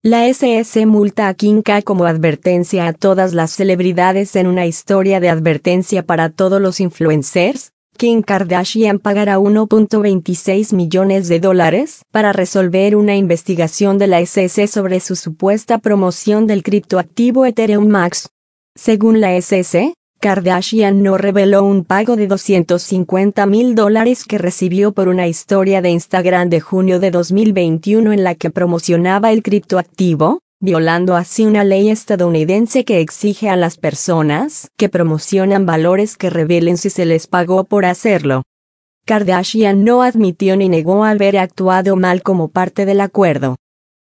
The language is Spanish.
La SS multa a Kim K como advertencia a todas las celebridades en una historia de advertencia para todos los influencers. Kim Kardashian pagará $1.26 millones para resolver una investigación de la SEC sobre su supuesta promoción del criptoactivo Ethereum Max. Según la SEC, Kardashian no reveló un pago de $250,000 que recibió por una historia de Instagram de junio de 2021 en la que promocionaba el criptoactivo, violando así una ley estadounidense que exige a las personas que promocionan valores que revelen si se les pagó por hacerlo. Kardashian no admitió ni negó haber actuado mal como parte del acuerdo.